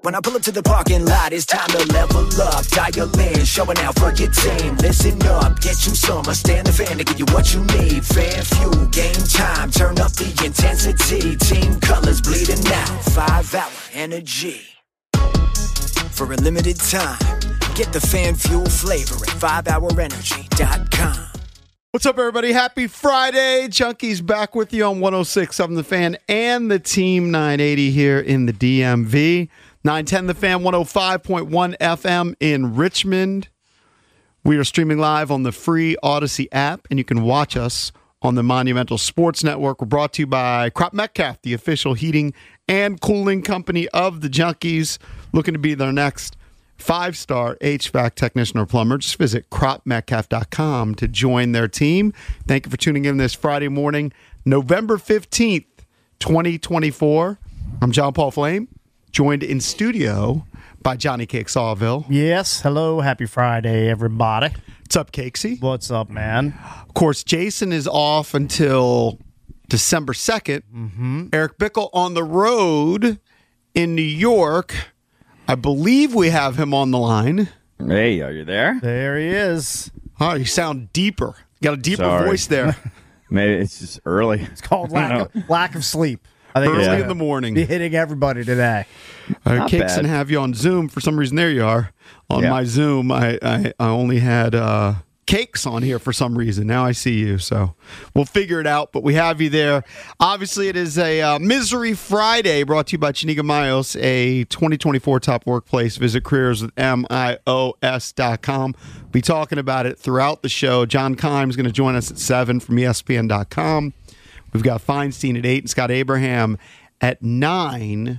When I pull up to the parking lot, it's time to level up. Dial in, showing out for your team. Listen up, get you some. Stand the fan to give you what you need. Fan fuel, game time, turn up the intensity. Team colors bleeding out, 5-hour energy. For a limited time, get the fan fuel flavor at 5hourenergy.com. What's up, everybody? Happy Friday. Junkies back with you on 106.7 The Fan and the Team 980 here in the DMV. 910 The Fan, 105.1 FM in Richmond. We are streaming live on the free Odyssey app, and you can watch us on the Monumental Sports Network. We're brought to you by Crop Metcalf, the official heating and cooling company of the Junkies. Looking to be their next 5-star HVAC technician or plumber. Just visit cropmetcalf.com to join their team. Thank you for tuning in this Friday morning, November 15th, 2024. I'm John Paul Flame, joined in studio by Johnny Cake Sawville. Yes. Hello. Happy Friday, everybody. What's up, Cakesy? What's up, man? Of course, Jason is off until December 2nd. Mm-hmm. Eric Bickle on the road in New York. I believe we have him on the line. Hey, are you there? There he is. Oh, you sound deeper. You got a deeper voice there. Maybe it's just early. It's called lack of sleep. I think early in the morning. Be hitting everybody today. Cakes and have you on Zoom. For some reason, there you are. On my Zoom, I only had Cakes on here for some reason. Now I see you, so we'll figure it out. But we have you there. Obviously, it is a Misery Friday brought to you by Chiniga Mayos, a 2024 top workplace. Visit careers with MIOS.com. Be talking about it throughout the show. John Keim is going to join us at 7 from ESPN.com. We've got Feinstein at 8 and Scott Abraham at 9.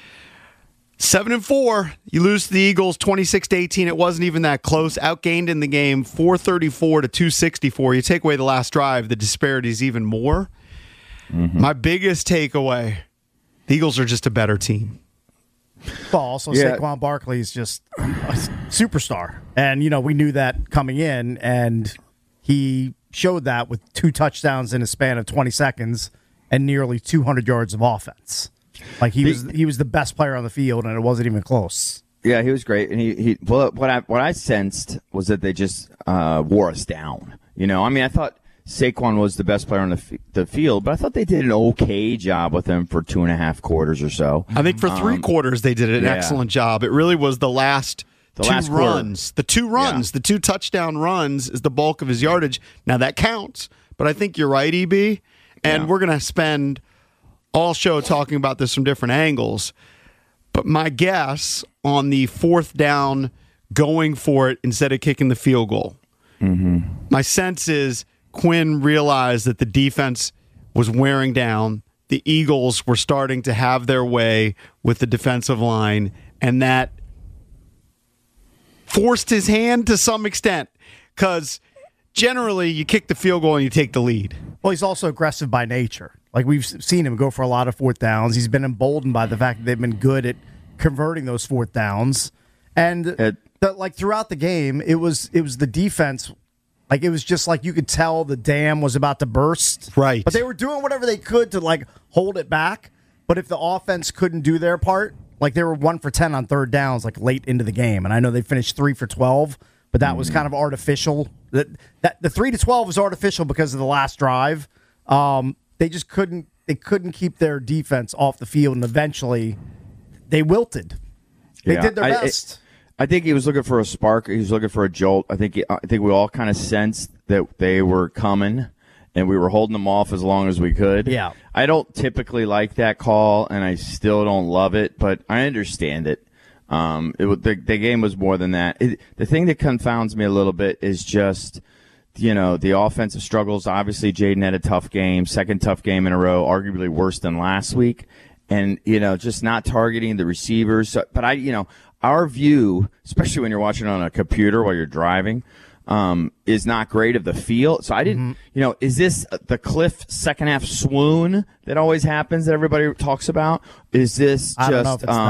7-4. You lose to the Eagles 26-18. It wasn't even that close. Outgained in the game 434 to 264. You take away the last drive, the disparity is even more. Mm-hmm. My biggest takeaway, the Eagles are just a better team. Well, also Saquon Barkley is just a superstar. And, we knew that coming in, and he showed that with 2 touchdowns in a span of 20 seconds and nearly 200 yards of offense. Like he was the best player on the field, and it wasn't even close. Yeah, he was great, and what I sensed was that they just wore us down. I thought Saquon was the best player on the field, but I thought they did an okay job with him for 2.5 quarters or so. I think for 3 quarters they did an excellent job. It really was the last two runs. The 2 runs, the 2 touchdown runs is the bulk of his yardage. Now that counts, but I think you're right, EB, and we're going to spend all show talking about this from different angles. But my guess on the 4th down, going for it instead of kicking the field goal, my sense is Quinn realized that the defense was wearing down. The Eagles were starting to have their way with the defensive line, and that forced his hand to some extent, because generally you kick the field goal and you take the lead. Well, he's also aggressive by nature. Like, we've seen him go for a lot of 4th downs. He's been emboldened by the fact that they've been good at converting those 4th downs. And throughout the game, it was the defense. Like, it was just like you could tell the dam was about to burst. Right. But they were doing whatever they could to, hold it back. But if the offense couldn't do their part, they were 1 for 10 on 3rd downs, late into the game. And I know they finished 3 for 12, but that was kind of artificial. The 3 to 12 was artificial because of the last drive. They just couldn't keep their defense off the field, and eventually they wilted. They did their best. I think he was looking for a spark. He was looking for a jolt. I think we all kind of sensed that they were coming, and we were holding them off as long as we could. Yeah. I don't typically like that call, and I still don't love it, but I understand it. The game was more than that. The thing that confounds me a little bit is just the offensive struggles. Obviously, Jaden had a tough game, second tough game in a row, arguably worse than last week. And, just not targeting the receivers. But our view, especially when you're watching on a computer while you're driving, is not great of the field. So I didn't, is this the Cliff second half swoon that always happens that everybody talks about? Is this I don't know if it's that.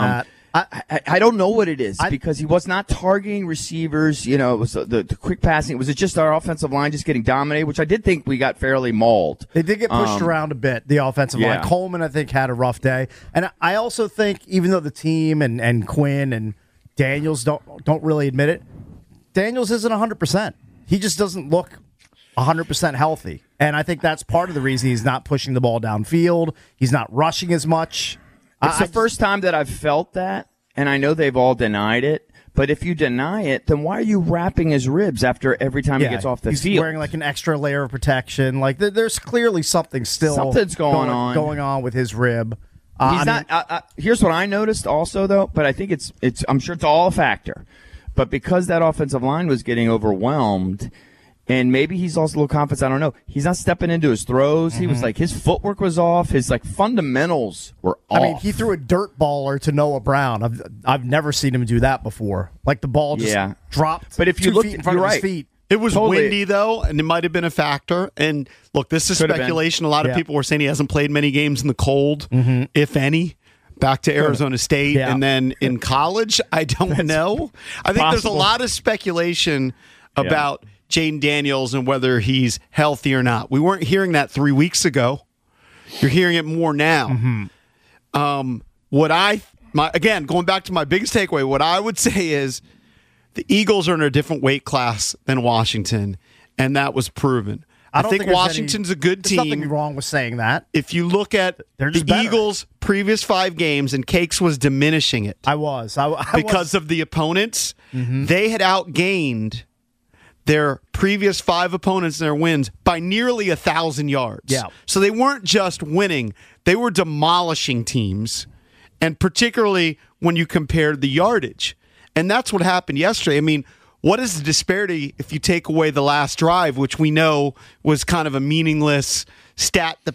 I don't know what it is because he was not targeting receivers. You know, it was the quick passing. Was it just our offensive line just getting dominated, which I did think we got fairly mauled. They did get pushed around a bit, the offensive line. Coleman, I think, had a rough day. And I also think, even though the team and Quinn and Daniels don't really admit it, Daniels isn't 100%. He just doesn't look 100% healthy. And I think that's part of the reason he's not pushing the ball downfield. He's not rushing as much. It's the first time that I've felt that, and I know they've all denied it. But if you deny it, then why are you wrapping his ribs after every time he gets off the field? He's wearing like an extra layer of protection. Like there's clearly something's going on with his rib. He's not. Here's what I noticed also, though. But I think it's. I'm sure it's all a factor. But because that offensive line was getting overwhelmed. And maybe he's also a little confident. I don't know. He's not stepping into his throws. He was like, his footwork was off. His fundamentals were off. I mean, he threw a dirt baller to Noah Brown. I've never seen him do that before. Like the ball just dropped. But if you look in front of his feet. It was windy, though, and it might have been a factor. And look, this is speculation. A lot of people were saying he hasn't played many games in the cold, if any. Back to Arizona State, and then in college, I don't know. I think there's a lot of speculation about Jayden Daniels and whether he's healthy or not. We weren't hearing that 3 weeks ago. You're hearing it more now. Again, going back to my biggest takeaway, what I would say is the Eagles are in a different weight class than Washington, and that was proven. I think Washington's a good team. There's nothing wrong with saying that. If you look at the Eagles' previous 5 games, and Cakes was diminishing it. I was. Because of the opponents, they had outgained their previous 5 opponents in their wins by nearly 1,000 yards. Yeah. So they weren't just winning, they were demolishing teams, and particularly when you compared the yardage. And that's what happened yesterday. I mean, what is the disparity if you take away the last drive, which we know was kind of a meaningless pad the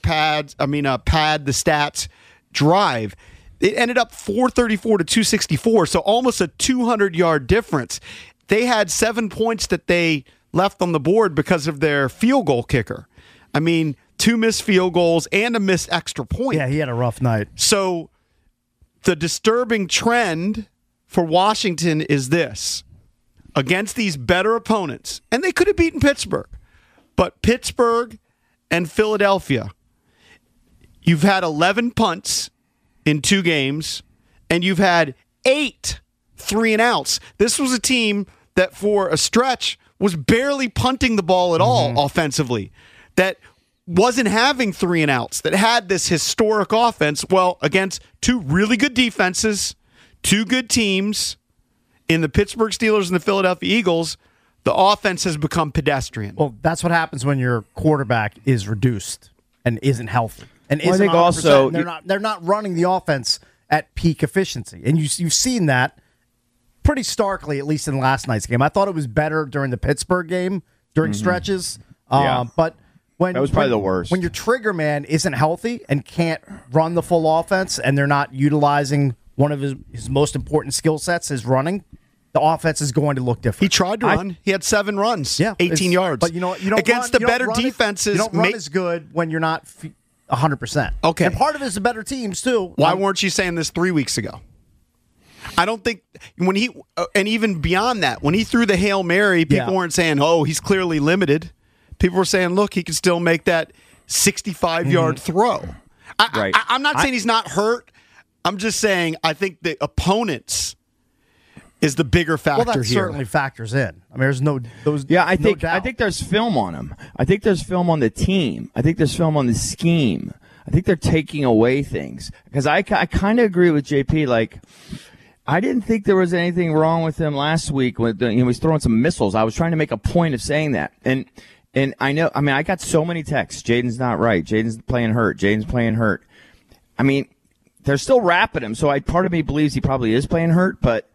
stats drive? It ended up 434 to 264, so almost a 200-yard difference. They had 7 points that they left on the board because of their field goal kicker. I mean, 2 missed field goals and a missed extra point. Yeah, he had a rough night. So the disturbing trend for Washington is this. Against these better opponents, and they could have beaten Pittsburgh, but Pittsburgh and Philadelphia, you've had 11 punts in 2 games, and you've had 8 3-and-outs. This was a team that for a stretch was barely punting the ball at all offensively, that wasn't having 3-and-outs, that had this historic offense, well, against 2 really good defenses, 2 good teams. In the Pittsburgh Steelers and the Philadelphia Eagles, the offense has become pedestrian. Well, that's what happens when your quarterback is reduced and isn't healthy. And I think also they're not running the offense at peak efficiency. And you've seen that pretty starkly, at least in last night's game. I thought it was better during the Pittsburgh game, during stretches. But that was probably the worst. When your trigger man isn't healthy and can't run the full offense, and they're not utilizing one of his most important skill sets is running, the offense is going to look different. He tried to run. He had 7 runs, 18 yards. But you don't against run, the better defenses. You don't run as good when you're not 100%. Okay. And part of it is the better teams, too. Why weren't you saying this 3 weeks ago? I don't think when he, and even beyond that, when he threw the Hail Mary, people weren't saying, oh, he's clearly limited. People were saying, look, he can still make that 65-yard throw. I'm not saying he's not hurt. I'm just saying I think the opponents is the bigger factor here. Well, that certainly factors in. I mean, there's no those. Yeah, I think doubt. I think there's film on him. I think there's film on the team. I think there's film on the scheme. I think they're taking away things because I kind of agree with JP. Like, I didn't think there was anything wrong with him last week when he was throwing some missiles. I was trying to make a point of saying that, and I know. I mean, I got so many texts. Jaden's not right. Jaden's playing hurt. Jaden's playing hurt. I mean, they're still wrapping him, so part of me believes he probably is playing hurt, but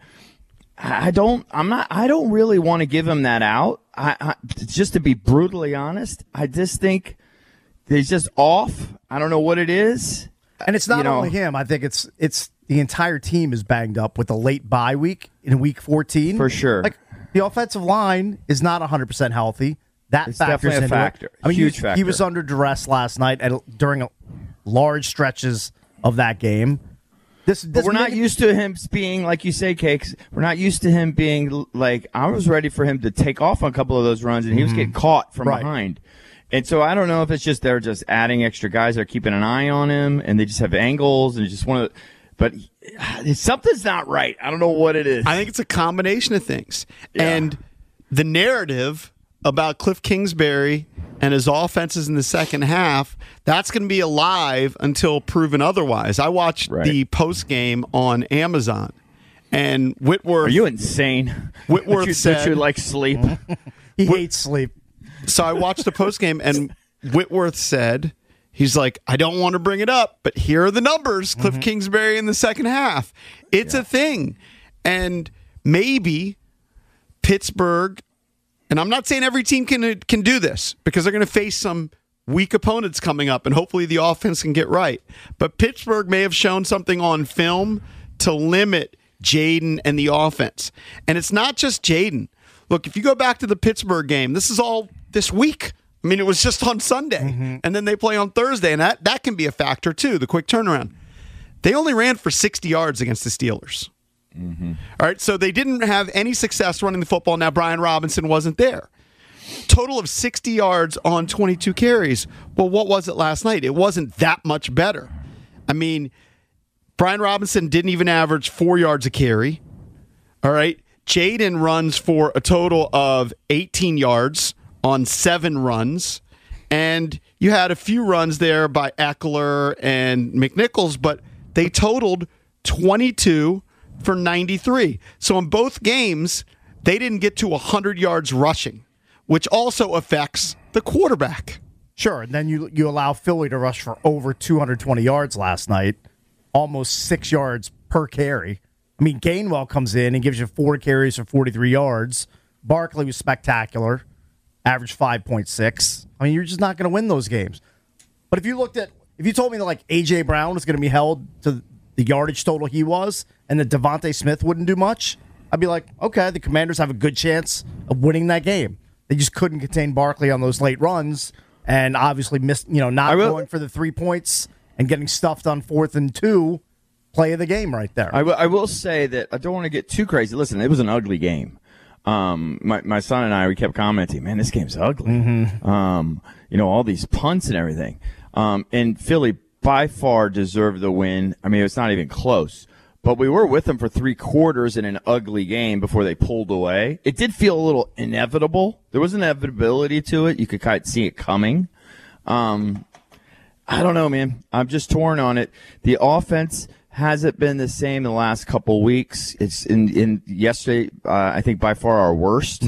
I don't really want to give him that out. Just to be brutally honest, I just think he's just off. I don't know what it is. And it's not only him. I think it's the entire team is banged up with the late bye week in week 14. For sure. Like, the offensive line is not 100% healthy. It's definitely a factor. I mean, huge factor. He was under duress last night during large stretches of that game. But we're not used to him being, like you say, Cakes. We're not used to him being like, I was ready for him to take off on a couple of those runs, and he was getting caught from behind. And so I don't know if it's just they're just adding extra guys, they're keeping an eye on him, and they just have angles, and just want to. But something's not right. I don't know what it is. I think it's a combination of things. Yeah. And the narrative about Cliff Kingsbury and his offenses in the second half, that's going to be alive until proven otherwise. I watched the post game on Amazon, and Whitworth. Are you insane? Whitworth said, "You like sleep." He hates sleep. So I watched the post game, and Whitworth said, he's like, I don't want to bring it up, but here are the numbers. Cliff Kingsbury in the second half. It's a thing. And maybe Pittsburgh, and I'm not saying every team can do this because they're going to face some weak opponents coming up, and hopefully the offense can get right. But Pittsburgh may have shown something on film to limit Jaden and the offense. And it's not just Jaden. Look, if you go back to the Pittsburgh game, this is all this week. I mean, it was just on Sunday, and then they play on Thursday, and that can be a factor, too, the quick turnaround. They only ran for 60 yards against the Steelers. All right, so they didn't have any success running the football. Now, Brian Robinson wasn't there. Total of 60 yards on 22 carries. Well, what was it last night? It wasn't that much better. I mean, Brian Robinson didn't even average 4 yards a carry. All right, Jaden runs for a total of 18 yards on 7 runs, and you had a few runs there by Eckler and McNichols, but they totaled 22 for 93. So in both games, they didn't get to 100 yards rushing, which also affects the quarterback. Sure, and then you allow Philly to rush for over 220 yards last night, almost 6 yards per carry. I mean, Gainwell comes in and gives you 4 carries for 43 yards. Barkley was spectacular. Average 5.6. I mean, you're just not going to win those games. But if you told me that like A.J. Brown was going to be held to the yardage total he was, and that Devontae Smith wouldn't do much, I'd be like, okay, the Commanders have a good chance of winning that game. They just couldn't contain Barkley on those late runs, and obviously missed, not going for the 3 points and getting stuffed on 4th and 2. Play of the game right there. I will say that I don't want to get too crazy. Listen, it was an ugly game. My son and I, we kept commenting, man, this game's ugly. All these punts and everything. And Philly by far deserved the win. I mean, it's not even close. But we were with them for 3 quarters in an ugly game before they pulled away. It did feel a little inevitable. There was inevitability to it. You could kind of see it coming. I don't know, man. I'm just torn on it. The offense hasn't been the same in the last couple weeks. It's in yesterday, I think by far our worst.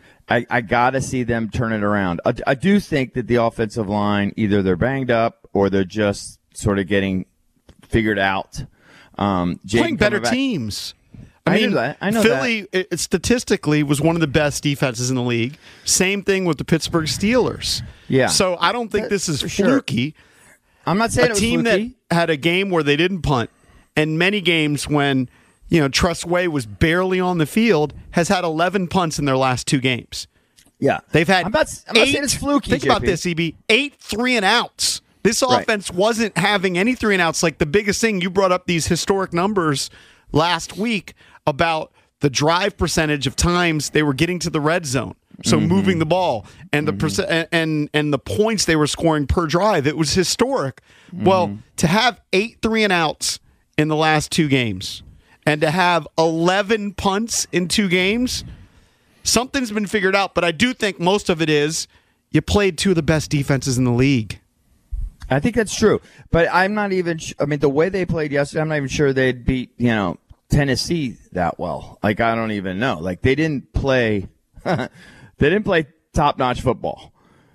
I got to see them turn it around. I do think that the offensive line, either they're banged up or they're just sort of getting figured out. Playing better teams. I know Philly, statistically, was one of the best defenses in the league. Same thing with the Pittsburgh Steelers. Yeah. So I don't think this is fluky. I'm not saying a team that had a game where they didn't punt, and many games when Trust Way was barely on the field, has had 11 punts in their last 2 games. Yeah, they've had. I'm not saying it's fluky. Think about this, EB. 8 3-and-outs. This offense wasn't having any 3-and-outs. Like the biggest thing, you brought up these historic numbers last week about the drive percentage of times they were getting to the red zone. So moving the ball and the and the points they were scoring per drive, it was historic. Well, to have 8 3-and-outs in the last 2 games and to have 11 punts in 2 games, something's been figured out. But I do think most of it is you played 2 of the best defenses in the league. I think that's true, but I'm not even. I mean, the way they played yesterday, I'm not even sure they'd beat Tennessee that well. Like I don't even know. Like they didn't play. They didn't play top-notch football.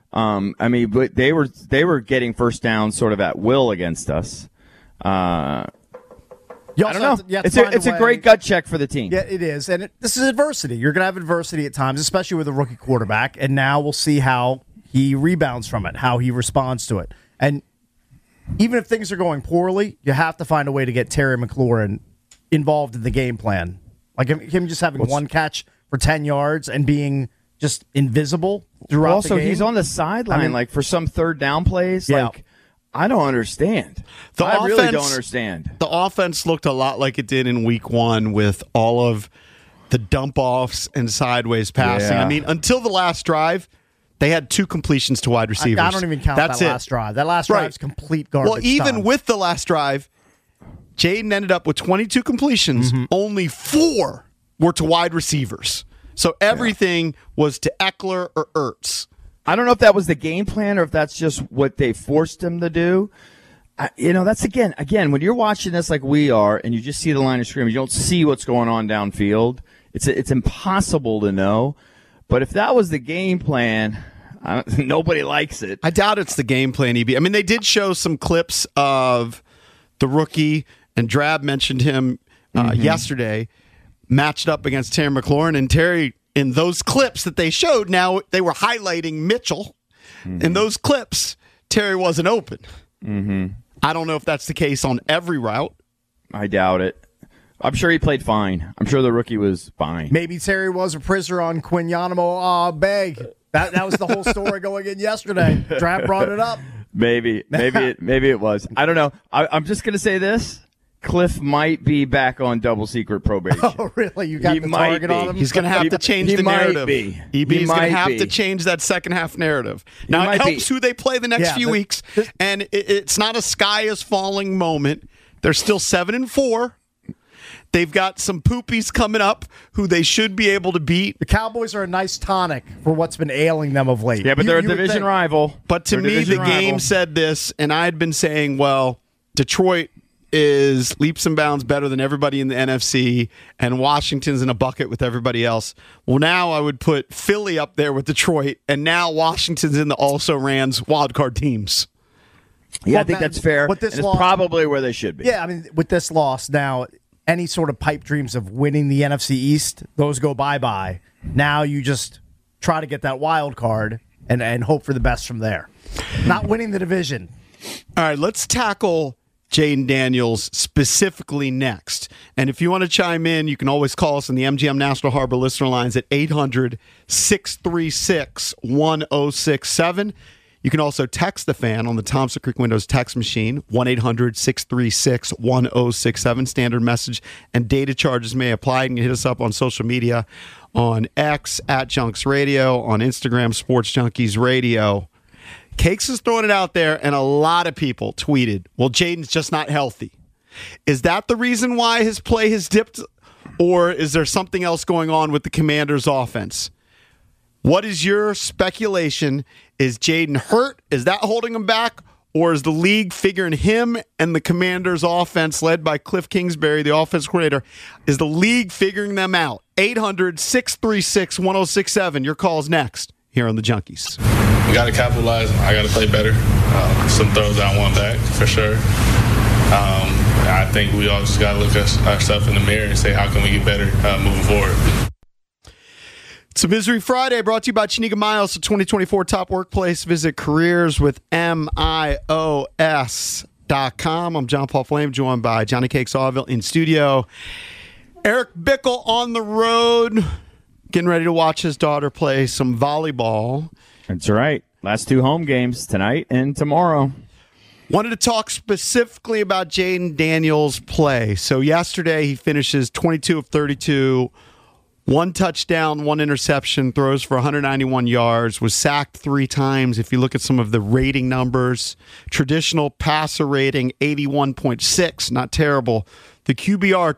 I mean, but they were getting first down sort of at will against us. I don't know. It's a great gut check for the team. Yeah, it is, and this is adversity. You're going to have adversity at times, especially with a rookie quarterback. And now we'll see how he rebounds from it, how he responds to it. And even if things are going poorly, you have to find a way to get Terry McLaurin involved in the game plan. Like him just having one catch for 10 yards and being just invisible throughout the game. Also, he's on the sideline, like for some third down plays. Yeah. Like I don't understand. I really don't understand. The offense looked a lot like it did in week 1 with all of the dump-offs and sideways passing. Yeah. I mean, until the last drive, they had 2 completions to wide receivers. I don't even count that last drive. That last drive's complete garbage. Well, even time. with the last drive, Jaden ended up with 22 completions. Only 4 were to wide receivers. So everything was to Eckler or Ertz. I don't know if that was the game plan or if that's just what they forced him to do. That's again, when you're watching this like we are and you just see the line of scrimmage, you don't see what's going on downfield. It's impossible to know. But if that was the game plan, nobody likes it. I doubt it's the game plan, EB. I mean, they did show some clips of the rookie, and Drab mentioned him yesterday, matched up against Terry McLaurin. And Terry, in those clips that they showed, now they were highlighting Mitchell. In those clips, Terry wasn't open. I don't know if that's the case on every route. I doubt it. I'm sure he played fine. I'm sure the rookie was fine. Maybe Terry was a prisoner on Quinyanamo Beg. That was the whole story going in yesterday. Drab brought it up. Maybe it was. I don't know. I'm just going to say this. Cliff might be back on double secret probation. Oh, really? You got the target on him? He's going to have to change the narrative. EB's going to have to change that second half narrative. Now, it helps who they play the next few weeks, and it's not a sky is falling moment. They're still 7-4. They've got some poopies coming up who they should be able to beat. The Cowboys are a nice tonic for what's been ailing them of late. Yeah, but they're a division rival. But to me, the game said this, and I had been saying, well, Detroit is leaps and bounds better than everybody in the NFC, and Washington's in a bucket with everybody else. Well, now I would put Philly up there with Detroit, and now Washington's in the also-rans wildcard teams. Yeah, I think that's fair. With this and loss, it's probably where they should be. Yeah, I mean, with this loss now, any sort of pipe dreams of winning the NFC East, those go bye-bye. Now you just try to get that wild card and hope for the best from there. Not winning the division. All right, let's tackle Jaden Daniels specifically next. And if you want to chime in, you can always call us on the MGM National Harbor listener lines at 800-636-1067. You can also text the fan on the Thompson Creek Windows text machine, 1-800-636-1067. Standard message and data charges may apply. You can hit us up on social media, on X, @Junks Radio, on Instagram, Sports Junkies Radio. Cakes is throwing it out there, and a lot of people tweeted, well, Jaden's just not healthy. Is that the reason why his play has dipped, or is there something else going on with the Commanders' offense? What is your speculation? Is Jaden hurt? Is that holding him back? Or is the league figuring him and the Commanders' offense, led by Cliff Kingsbury, the offense coordinator, is the league figuring them out? 800-636-1067. Your call's next here on the Junkies. We got to capitalize. I got to play better. Some throws I want back, for sure. I think we all just got to look at ourselves in the mirror and say, how can we get better moving forward? It's a Misery Friday brought to you by Chiniga Miles, the 2024 Top Workplace. Visit careerswithmios.com. I'm John Paul Flame, joined by Johnny Cakes Auville in studio. Eric Bickle on the road, getting ready to watch his daughter play some volleyball. That's right. Last 2 home games, tonight and tomorrow. Wanted to talk specifically about Jaden Daniels' play. So yesterday he finishes 22 of 32, 1 touchdown, 1 interception, throws for 191 yards, was sacked 3 times. If you look at some of the rating numbers, traditional passer rating 81.6, not terrible. The QBR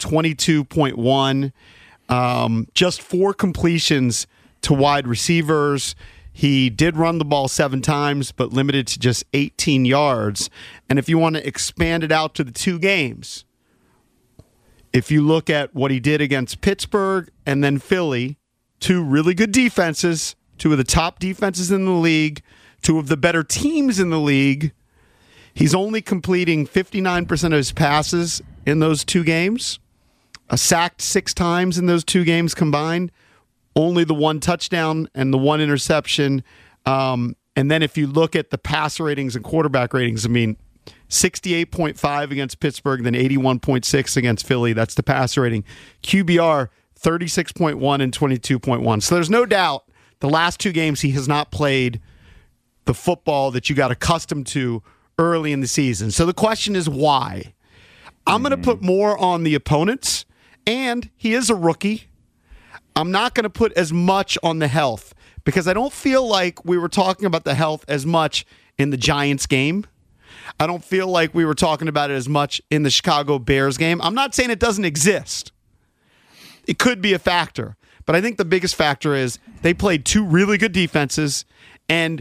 22.1, just 4 completions to wide receivers. He did run the ball 7 times, but limited to just 18 yards. And if you want to expand it out to the 2 games, if you look at what he did against Pittsburgh and then Philly, 2 really good defenses, 2 of the top defenses in the league, 2 of the better teams in the league, he's only completing 59% of his passes in those 2 games, sacked 6 times in those 2 games combined, only the 1 touchdown and the 1 interception. And then if you look at the passer ratings and quarterback ratings, I mean, 68.5 against Pittsburgh, then 81.6 against Philly. That's the passer rating. QBR, 36.1 and 22.1. So there's no doubt the last 2 games he has not played the football that you got accustomed to early in the season. So the question is why? I'm going to put more on the opponents, and he is a rookie. I'm not going to put as much on the health because I don't feel like we were talking about the health as much in the Giants game. I don't feel like we were talking about it as much in the Chicago Bears game. I'm not saying it doesn't exist. It could be a factor, but I think the biggest factor is they played two really good defenses, and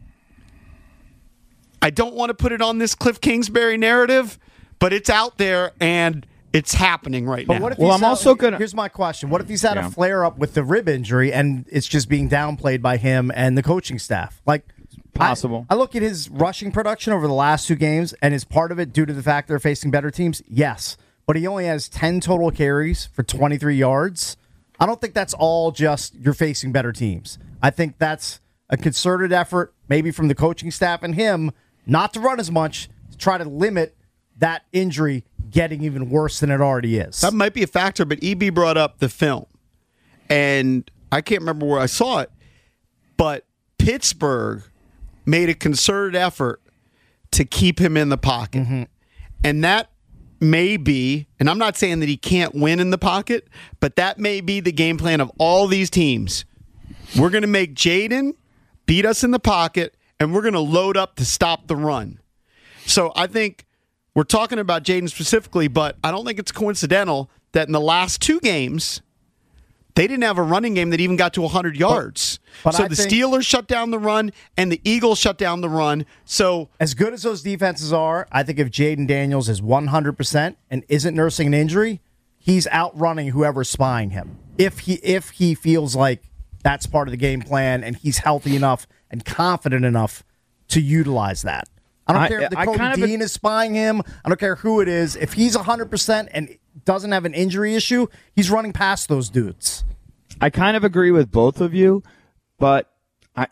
I don't want to put it on this Cliff Kingsbury narrative, but it's out there and it's happening right now. What if Well, Here's my question. What if he's had a flare-up with the rib injury and it's just being downplayed by him and the coaching staff? Like, Possible. I look at his rushing production over the last 2 games, and is part of it due to the fact they're facing better teams? Yes. But he only has 10 total carries for 23 yards. I don't think that's all just you're facing better teams. I think that's a concerted effort, maybe from the coaching staff and him, not to run as much, to try to limit that injury getting even worse than it already is. That might be a factor, but EB brought up the film, and I can't remember where I saw it, but Pittsburgh made a concerted effort to keep him in the pocket. Mm-hmm. And that may be, and I'm not saying that he can't win in the pocket, but that may be the game plan of all these teams. We're going to make Jaden beat us in the pocket, and we're going to load up to stop the run. So I think we're talking about Jaden specifically, but I don't think it's coincidental that in the last 2 games, they didn't have a running game that even got to 100 yards. But so the Steelers shut down the run, and the Eagles shut down the run. So as good as those defenses are, I think if Jaden Daniels is 100% and isn't nursing an injury, he's outrunning whoever's spying him. If he feels like that's part of the game plan and he's healthy enough and confident enough to utilize that. I don't care if the Cody Dean is spying him. I don't care who it is. If he's 100% and doesn't have an injury issue, he's running past those dudes. I kind of agree with both of you, but I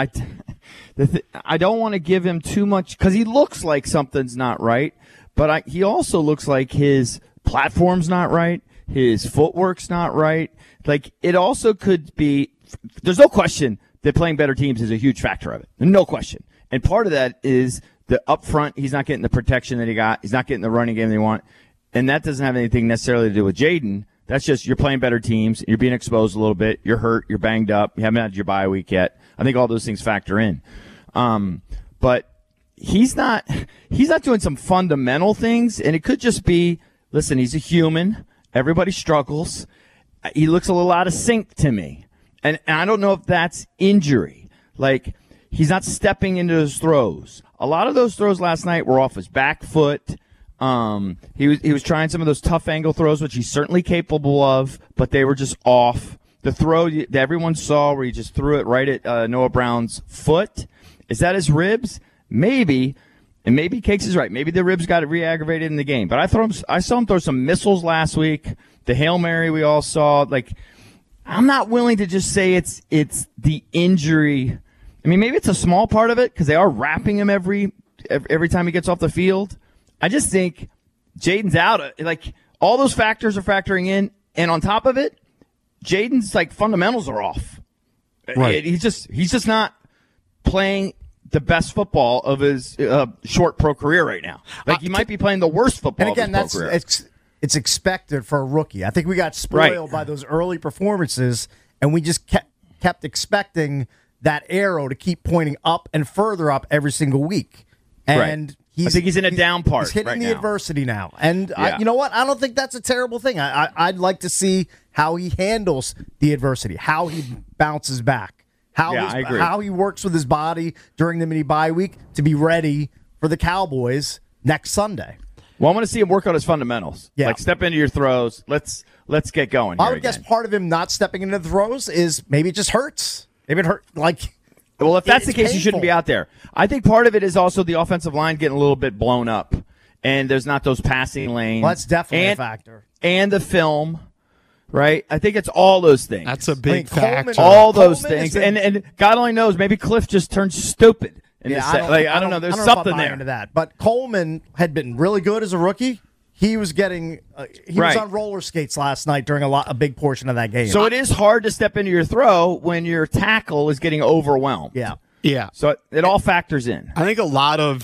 don't want to give him too much because he looks like something's not right, but he also looks like his platform's not right, his footwork's not right. Like, it also could be – there's no question that playing better teams is a huge factor of it. No question. And part of that is the up front, he's not getting the protection that he got. He's not getting the running game they want. And that doesn't have anything necessarily to do with Jaden. That's just you're playing better teams. You're being exposed a little bit. You're hurt. You're banged up. You haven't had your bye week yet. I think all those things factor in. But he's not doing some fundamental things. And it could just be, listen, he's a human. Everybody struggles. He looks a little out of sync to me. And I don't know if that's injury. Like, he's not stepping into his throws. A lot of those throws last night were off his back foot. He was trying some of those tough angle throws, which he's certainly capable of, but they were just off. The throw that everyone saw where he just threw it right at Noah Brown's foot, is that his ribs? Maybe, and maybe Cakes is right. Maybe the ribs got re-aggravated in the game. But I saw him throw some missiles last week. The Hail Mary we all saw. Like, I'm not willing to just say it's the injury. I mean, maybe it's a small part of it because they are wrapping him every time he gets off the field. I just think Jaden's out. Like, all those factors are factoring in, and on top of it, Jaden's like fundamentals are off. Right. He's just not playing the best football of his short pro career right now. Like, he might be playing the worst football. And again, of his pro career. It's expected for a rookie. I think we got spoiled by those early performances, and we just kept expecting that arrow to keep pointing up and further up every single week. And I think he's in a down part. He's hitting right the now. adversity now. And Yeah. you know what? I don't think that's a terrible thing. I'd like to see how he handles the adversity, how he bounces back, I agree. how he works with his body during the mini bye week to be ready for the Cowboys next Sunday. Well, I want to see him work on his fundamentals. Yeah. Like, step into your throws. Let's get going here I would guess again. part of him not stepping into the throws is maybe it just hurts. Maybe it hurt. Like, Well, if that's the it's case, you shouldn't be painful. out there. I think part of it is also the offensive line getting a little bit blown up, and there's not those passing lanes. Well, that's definitely a and, factor. And the film, right? I think it's all those things. that's a big Coleman- factor. all those Coleman has things, been- and God only knows. Maybe Cliff just turned stupid. I don't know. There's I don't know if something I'm buying there. into that. But Coleman had been really good as a rookie. He was getting he was Right. on roller skates last night during a big portion of that game. So it is hard to step into your throw when your tackle is getting overwhelmed. yeah. Yeah. So it all factors in. I think a lot of the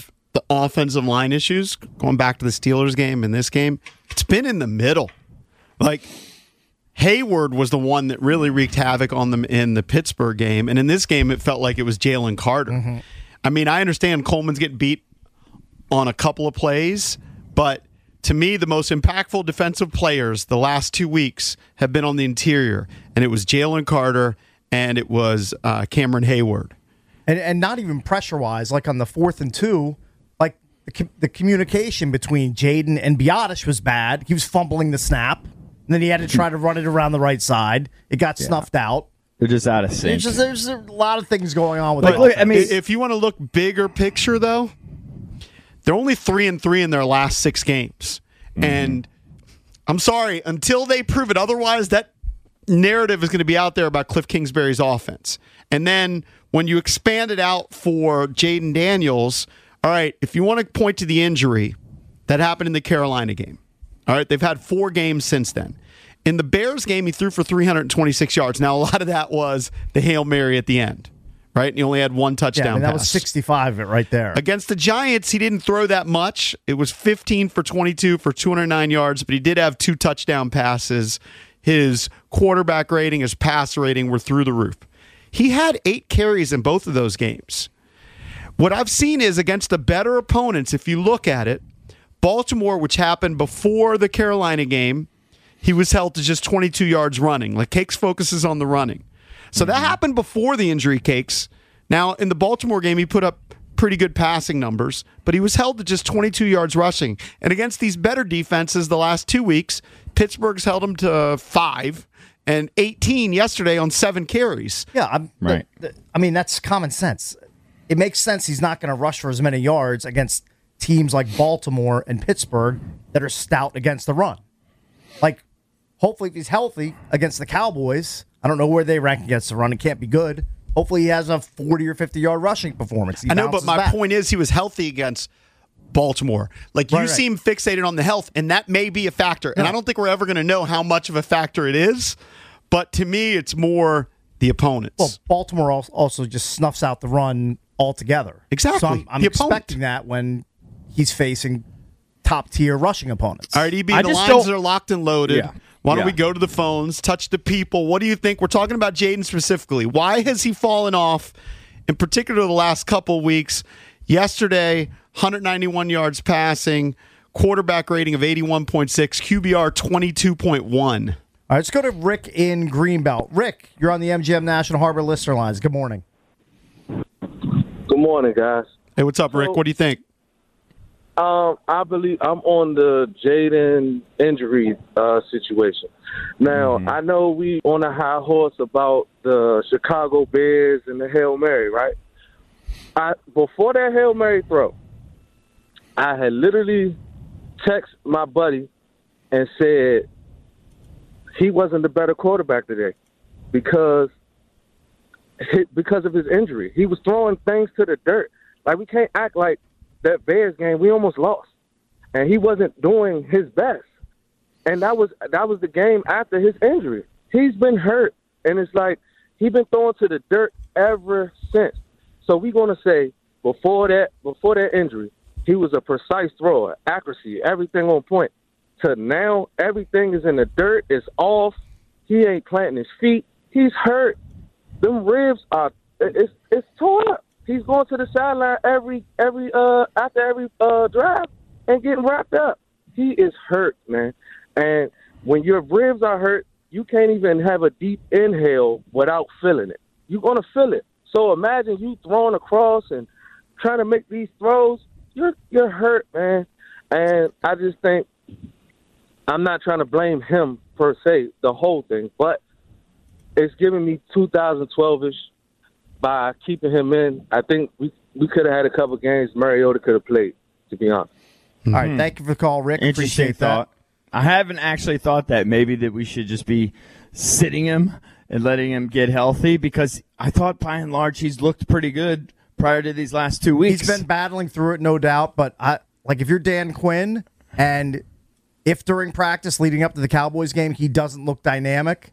offensive line issues, going back to the Steelers game and this game, it's been in the middle. Like, Hayward was the one that really wreaked havoc on them in the Pittsburgh game. And in this game, it felt like it was Jalen Carter. Mm-hmm. I mean, I understand Coleman's getting beat on a couple of plays, but to me, the most impactful defensive players the last 2 weeks have been on the interior. And it was Jalen Carter and it was Cameron Hayward. And not even pressure-wise, like on the 4th and 2, like the communication between Jaden and Biotish was bad. He was fumbling the snap. And then he had to try to run it around the right side. It got snuffed out. They're just out of sync. There's a lot of things going on with it. Look, I mean, if you want to look bigger picture, though, they're only 3-3 in their last 6 games. Mm-hmm. And I'm sorry, until they prove it otherwise, that narrative is going to be out there about Cliff Kingsbury's offense. And then when you expand it out for Jaden Daniels, all right, if you want to point to the injury that happened in the Carolina game, all right, they've had 4 games since then. In the Bears game, he threw for 326 yards. Now, a lot of that was the Hail Mary at the end, right? And he only had 1 touchdown pass. That was 65 of it right there. Against the Giants, he didn't throw that much. It was 15 for 22 for 209 yards, but he did have 2 touchdown passes. His quarterback rating, his pass rating were through the roof. He had 8 carries in both of those games. What I've seen is against the better opponents, if you look at it, Baltimore, which happened before the Carolina game, he was held to just 22 yards running. Like, Cakes focuses on the running. So that happened before the injury, Cakes. Now, in the Baltimore game, he put up pretty good passing numbers, but he was held to just 22 yards rushing. And against these better defenses the last 2 weeks, Pittsburgh's held him to 5 and 18 yesterday on 7 carries. Yeah, right. I mean, that's common sense. It makes sense he's not going to rush for as many yards against teams like Baltimore and Pittsburgh that are stout against the run. Like, hopefully if he's healthy against the Cowboys, I don't know where they rank against the run. It can't be good. Hopefully he has a 40 or 50-yard rushing performance. I know, but my point is he was healthy against Baltimore. Like, you seem fixated on the health, and that may be a factor. And I don't think we're ever going to know how much of a factor it is. But to me, it's more the opponents. Well, Baltimore also just snuffs out the run altogether. Exactly. So I'm expecting that when he's facing top-tier rushing opponents. All right, EB, the lines are locked and loaded. Yeah. Why don't we go to the phones, touch the people? What do you think? We're talking about Jaden specifically. Why has he fallen off, in particular the last couple of weeks? Yesterday, 191 yards passing, quarterback rating of 81.6, QBR 22.1. All right, let's go to Rick in Greenbelt. Rick, you're on the MGM National Harbor listener lines. Good morning. Good morning, guys. Hey, what's up, Rick? What do you think? I believe I'm on the Jaden injury situation. Now, I know we on a high horse about the Chicago Bears and the Hail Mary, right? Before that Hail Mary throw, I had literally texted my buddy and said he wasn't the better quarterback today because of his injury. He was throwing things to the dirt. Like, we can't act like that Bears game, we almost lost. And he wasn't doing his best. And that was the game after his injury. He's been hurt. And it's like he's been throwing to the dirt ever since. So we're going to say before that injury, he was a precise thrower, accuracy, everything on point. To now, everything is in the dirt, it's off. He ain't planting his feet. He's hurt. Them ribs are it's torn up. He's going to the sideline after every drive and getting wrapped up. He is hurt, man. And when your ribs are hurt, you can't even have a deep inhale without feeling it. You're going to feel it. So imagine you throwing across and trying to make these throws. You're hurt, man. And I just think I'm not trying to blame him per se, the whole thing, but it's giving me 2012-ish. By keeping him in, I think we could have had a couple games Mariota could have played, to be honest. All right, thank you for the call, Rick. Interesting thought. I haven't actually thought that maybe that we should just be sitting him and letting him get healthy, because I thought by and large he's looked pretty good prior to these last 2 weeks. He's been battling through it, no doubt, but if you're Dan Quinn and if during practice leading up to the Cowboys game he doesn't look dynamic,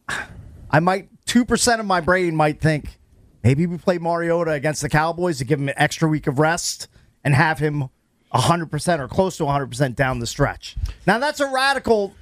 2% of my brain might think, maybe we play Mariota against the Cowboys to give him an extra week of rest and have him 100% or close to 100% down the stretch. Now that's a radical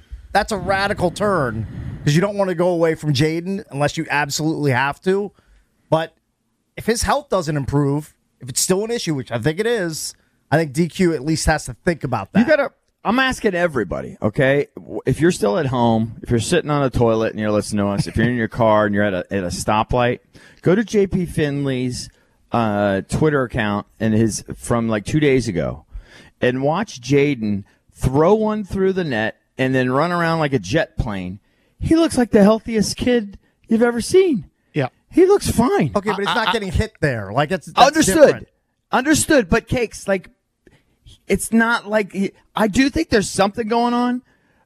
turn because you don't want to go away from Jaden unless you absolutely have to. But if his health doesn't improve, if it's still an issue, which I think it is, I think DQ at least has to think about that. I'm asking everybody, okay? If you're still at home, if you're sitting on a toilet and you're listening to us, if you're in your car and you're at a stoplight, go to JP Finley's Twitter account and his from like 2 days ago and watch Jaden throw one through the net and then run around like a jet plane. He looks like the healthiest kid you've ever seen. Yeah. He looks fine. Okay, but he's not getting hit there. Like that's Understood. Different. But Cakes, like, it's not like I do think there's something going on,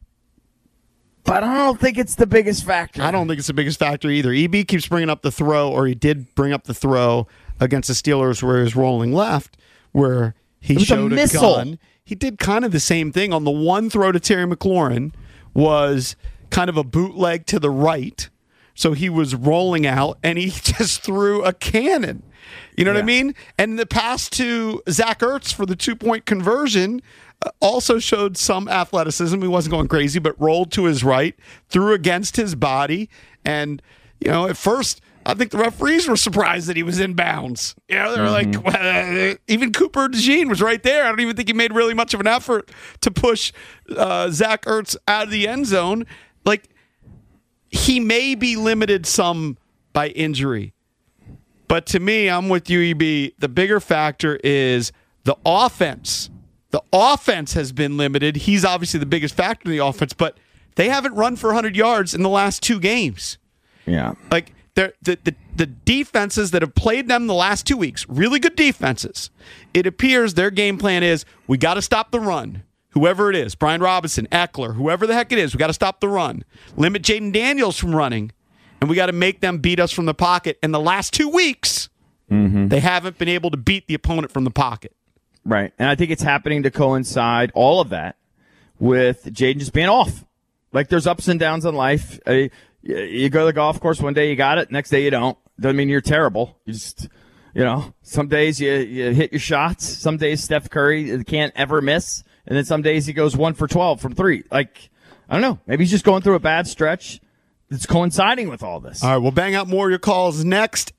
but I don't think it's the biggest factor. I don't think it's the biggest factor either. EB keeps bringing up the throw, or he did bring up the throw against the Steelers where he was rolling left, where he showed a gun. He did kind of the same thing on the one throw to Terry McLaurin, was kind of a bootleg to the right. So he was rolling out, and he just threw a cannon. You know what I mean? And the pass to Zach Ertz for the 2-point conversion also showed some athleticism. He wasn't going crazy, but rolled to his right, threw against his body. And, at first, I think the referees were surprised that he was in bounds. They were like, well, even Cooper DeJean was right there. I don't even think he made really much of an effort to push Zach Ertz out of the end zone. Like, he may be limited some by injury. But to me, I'm with you, EB. The bigger factor is the offense. The offense has been limited. He's obviously the biggest factor in the offense, but they haven't run for 100 yards in the last 2 games. Yeah. Like, the defenses that have played them the last 2 weeks, really good defenses, it appears their game plan is, we got to stop the run. Whoever it is, Brian Robinson, Eckler, whoever the heck it is, we got to stop the run. Limit Jaden Daniels from running. And we got to make them beat us from the pocket. And the last 2 weeks, they haven't been able to beat the opponent from the pocket. Right. And I think it's happening to coincide, all of that, with Jaden just being off. Like, there's ups and downs in life. You go to the golf course, one day you got it, next day you don't. Doesn't mean you're terrible. You just, some days you hit your shots. Some days Steph Curry can't ever miss. And then some days he goes 1 for 12 from 3. Like, I don't know. Maybe he's just going through a bad stretch. It's coinciding with all this. All right, we'll bang out more of your calls next.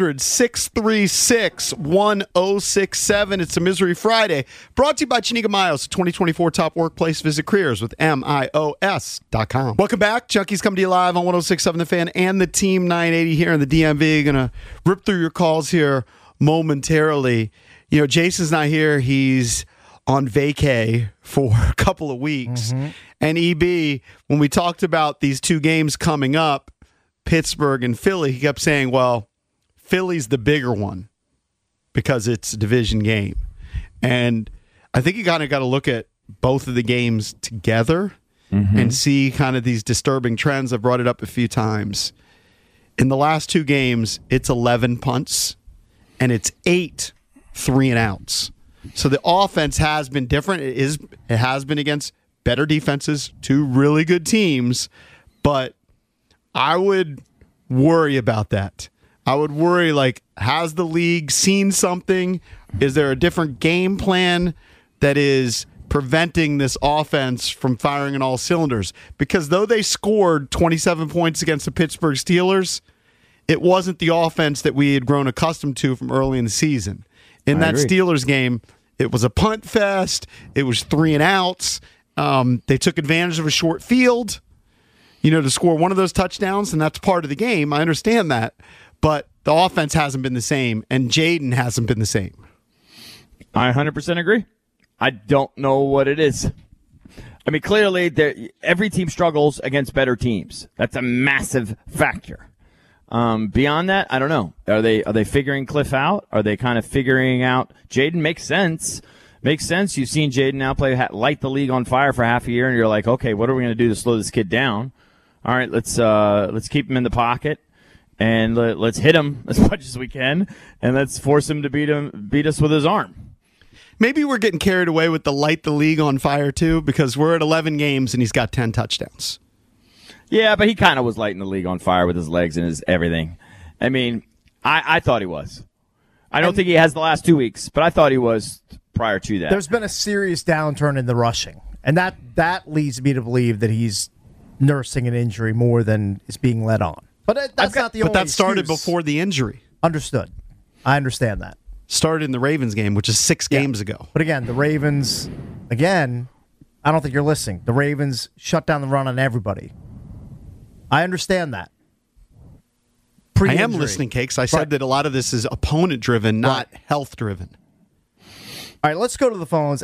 800-636-1067. It's a Misery Friday. Brought to you by Chiniga Miles, 2024 Top Workplace. Visit careers with MIOS.com. Welcome back. Junkies coming to you live on 106.7 The Fan and the Team 980 here in the DMV. Going to rip through your calls here momentarily. Jason's not here. He's on vacay for a couple of weeks. And EB, when we talked about these 2 games coming up, Pittsburgh and Philly, he kept saying, well, Philly's the bigger one because it's a division game. And I think you kind of got to look at both of the games together and see kind of these disturbing trends. I've brought it up a few times. In the last 2 games, it's 11 punts and it's 8 3-and-outs. So the offense has been different. It has been against better defenses, 2 really good teams, but I would worry about that. I would worry, has the league seen something? Is there a different game plan that is preventing this offense from firing on all cylinders? Because though they scored 27 points against the Pittsburgh Steelers, it wasn't the offense that we had grown accustomed to from early in the season. In that Steelers game, it was a punt fest. It was 3-and-outs. They took advantage of a short field, to score one of those touchdowns, and that's part of the game. I understand that. But the offense hasn't been the same, and Jaden hasn't been the same. I 100% agree. I don't know what it is. I mean, clearly, every team struggles against better teams. That's a massive factor. Beyond that, I don't know. Are they figuring Cliff out? Are they kind of figuring out Jaden? Makes sense. You've seen Jaden now light the league on fire for half a year, and you're like, okay, what are we going to do to slow this kid down? All right, let's keep him in the pocket and let's hit him as much as we can, and let's force him to beat us with his arm. Maybe we're getting carried away with the light the league on fire too, because we're at 11 games and he's got 10 touchdowns. Yeah, but he kind of was lighting the league on fire with his legs and his everything. I mean, I thought he was. I don't think he has the last 2 weeks, but I thought he was prior to that. There's been a serious downturn in the rushing, and that leads me to believe that he's nursing an injury more than is being led on. But that's not the only But that started excuse. before the injury. Understood. I understand that. Started in the Ravens game, which is 6 games ago. But again, the Ravens, I don't think you're listening. The Ravens shut down the run on everybody. I understand that. I Pre-injury. am listening, Cakes. I said Right. that a lot of this is opponent-driven, not health-driven. All right, let's go to the phones.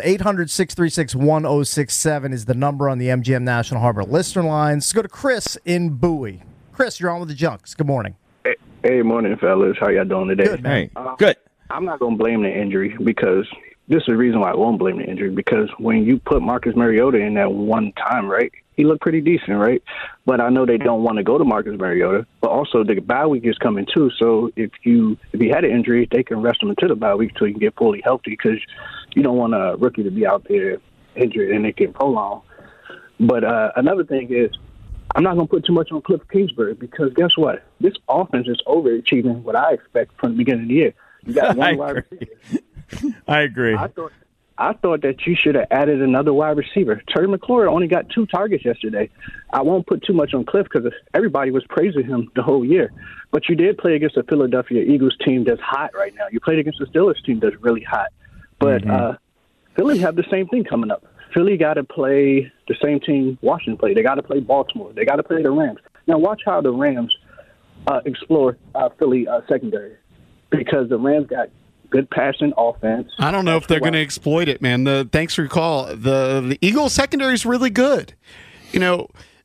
800-636-1067 is the number on the MGM National Harbor listener lines. Let's go to Chris in Bowie. Chris, you're on with the Junks. Good morning. Hey, morning, fellas. How y'all doing today? Good, man. Hey, good. I'm not going to blame the injury because this is the reason why I won't blame the injury, because when you put Marcus Mariota in that one time, right, he looked pretty decent, right? But I know they don't want to go to Marcus Mariota, but also the bye week is coming too. So if he had an injury, they can rest him into the bye week so he can get fully healthy, because you don't want a rookie to be out there injured and it can prolong. But another thing is, I'm not going to put too much on Cliff Kingsbury, because guess what? This offense is overachieving what I expect from the beginning of the year. You got one wide receiver. I agree. I thought that you should have added another wide receiver. Terry McLaurin only got 2 targets yesterday. I won't put too much on Cliff because everybody was praising him the whole year. But you did play against a Philadelphia Eagles team that's hot right now. You played against the Steelers team that's really hot. But Philly have the same thing coming up. Philly got to play the same team Washington played. They got to play Baltimore. They got to play the Rams. Now watch how the Rams explore Philly secondary, because the Rams got good passing offense. I don't know if they're going to exploit it, man. Thanks for your call. The Eagles secondary is really good. You know,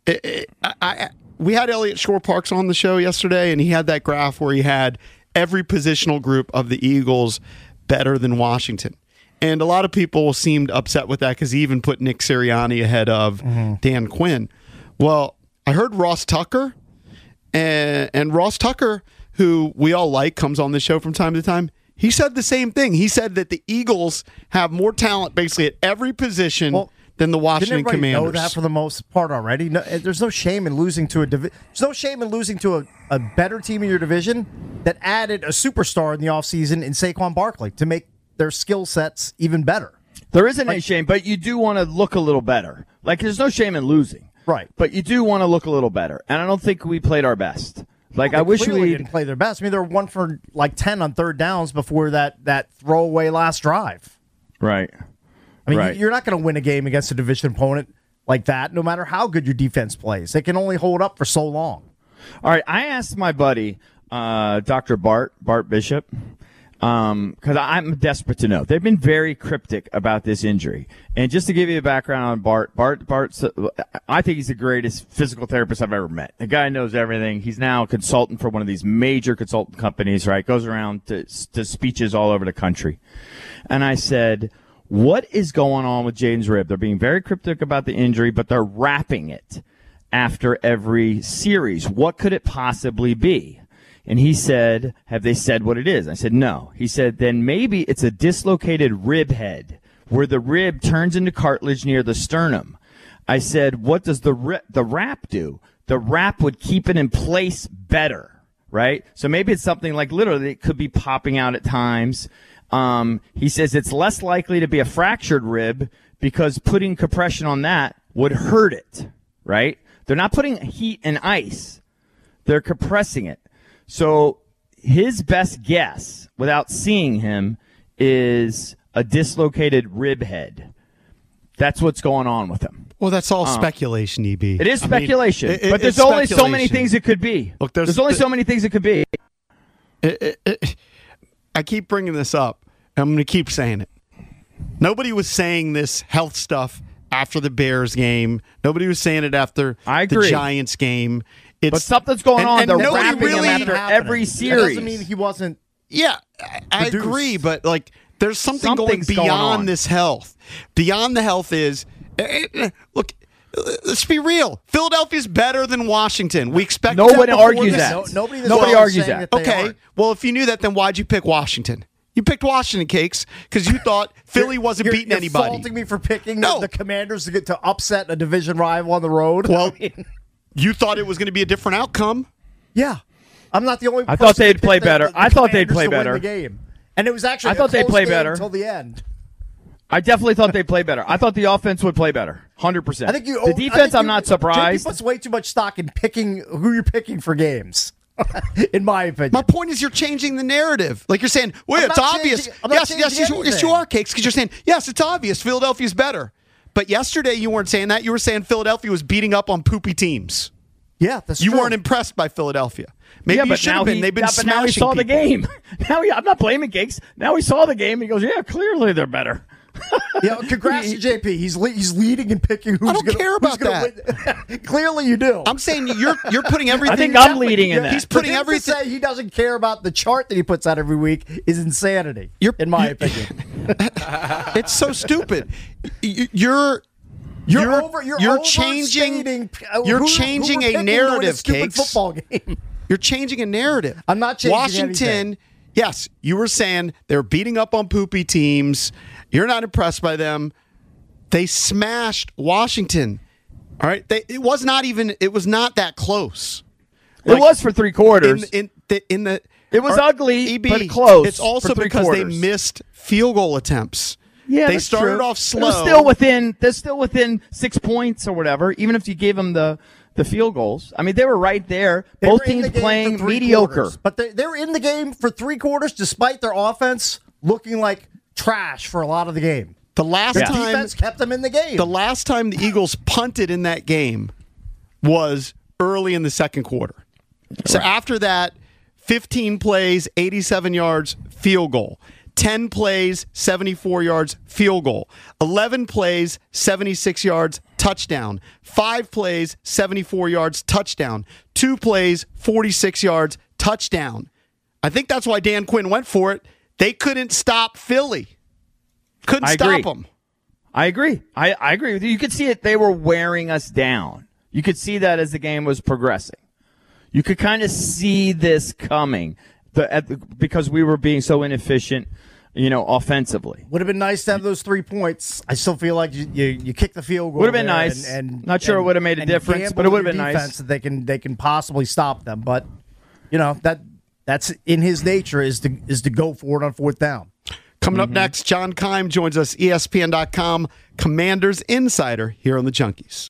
we had Elliot Shore-Parks on the show yesterday, and he had that graph where he had every positional group of the Eagles better than Washington. And a lot of people seemed upset with that because he even put Nick Sirianni ahead of Dan Quinn. Well, I heard Ross Tucker, and Ross Tucker, who we all like, comes on the show from time to time. He said the same thing. He said that the Eagles have more talent basically at every position than the Washington Didn't everybody Commanders. know that for the most part already? No, there's no shame in losing to there's no shame in losing to a better team in your division that added a superstar in the offseason in Saquon Barkley to make their skill sets even better. There isn't any shame, but you do want to look a little better. Like, there's no shame in losing. Right. But you do want to look a little better. And I don't think we played our best. Like, I wish we we didn't play their best. I mean, they were 1 for 10 on third downs before that throwaway last drive. Right. I mean, Right. you're not going to win a game against a division opponent like that, no matter how good your defense plays. They can only hold up for so long. All right, I asked my buddy, Dr. Bart Bishop, because I'm desperate to know. They've been very cryptic about this injury. And just to give you a background on Bart's, I think he's the greatest physical therapist I've ever met. The guy knows everything. He's now a consultant for one of these major consultant companies, right? Goes around to speeches all over the country. And I said, what is going on with Jaden's rib? They're being very cryptic about the injury, but they're wrapping it after every series. What could it possibly be? And he said, have they said what it is? I said, no. He said, then maybe it's a dislocated rib head where the rib turns into cartilage near the sternum. I said, what does the wrap do? The wrap would keep it in place better, right? So maybe it's something like literally it could be popping out at times. He says it's less likely to be a fractured rib because putting compression on that would hurt it, right? They're not putting heat and ice. They're compressing it. So his best guess, without seeing him, is a dislocated rib head. That's what's going on with him. Well, that's all speculation, EB. It is speculation, I mean, but there's it's only so many speculation. things it could be. Look, there's only so many things it could be. I keep bringing this up. I'm going to keep saying it. Nobody was saying this health stuff after the Bears game. Nobody was saying it after I the agree. Giants game. But something's going on. They're nobody wrapping him really- after every That series. doesn't mean he wasn't. Yeah, I Produced. agree, but like there's something Something's going going beyond on. this health. Beyond the health is look. Let's be real. Philadelphia's better than Washington. We expect No one that before argues this- that. Nobody in this Nobody world is argues saying that. they Okay, aren't. well, if you knew that, then why'd you pick Washington? You picked Washington, Cakes, because you thought Philly wasn't beating You're anybody. faulting me for picking No. the Commanders to get to upset a division rival on the road. Well, I mean, you thought it was going to be a different outcome. yeah, I'm not the only. I person thought they'd that play picked better. the I thought they'd Commanders play to win better. the game, and it was actually. I thought a they'd close play game better. until the end. I definitely thought they'd play better. I thought the offense would play better, 100%. I think the defense. I'm not surprised. JP puts way too much stock in picking who you're picking for games. In my opinion, My point is you're changing the narrative. Like you're saying, well, I'm it's not obvious. changing- I'm not Yes, changing you are, anything. Cakes, because you're saying, yes, it's obvious. Philadelphia's better. But yesterday you weren't saying that. You were saying Philadelphia was beating up on poopy teams. yeah, that's You true. weren't impressed by Philadelphia. Maybe you but should now have been. They've been but smashing now he saw the people. game. I'm not blaming Cakes. Now he saw the game. He goes, yeah, clearly they're better. Yeah, congrats to JP. He's leading and picking who's I don't gonna, care about who's gonna win. Clearly, you do. I'm saying you're putting everything. I think I'm leading in that. He's putting For him everything. to say he doesn't care about the chart that he puts out every week is insanity. In my opinion, It's so stupid. You're changing. overstating, You're who changing we're a picking to win narrative, stupid Cakes. football game. You're changing a narrative. I'm not changing Washington. anything. Yes, you were saying they're beating up on poopy teams. You're not impressed by them. They smashed Washington. All right, it was not that close. It was for 3 quarters. In the It was ugly, EB, but close It's also for 3 because quarters. they missed field goal attempts. Yeah, they that's started true. off slow. They're still within 6 points or whatever. Even if you gave them the field goals, I mean, they were right there. They Both were in teams the game playing for 3 mediocre. quarters, but they're in the game for 3 quarters, despite their offense looking like trash for a lot of the game. The last Their time defense kept them in the game. The last time the Eagles punted in that game was early in the second quarter. So after that, 15 plays, 87 yards, field goal. 10 plays, 74 yards, field goal. 11 plays, 76 yards, touchdown. 5 plays, 74 yards, touchdown. 2 plays, 46 yards, touchdown. I think that's why Dan Quinn went for it. They couldn't stop Philly. Couldn't stop them. I agree. I agree with you. You could see it. They were wearing us down. You could see that as the game was progressing. You could kind of see this coming because we were being so inefficient, offensively. Would have been nice to have those 3 points. I still feel like you kick the field goal. Would have been there nice. And not sure it would have made a difference, gamble but it would with have been your nice. defense that they can possibly stop them. But that's in his nature is to go for it on 4th down. Coming up next, John Keim joins us, ESPN.com Commanders Insider here on the Junkies.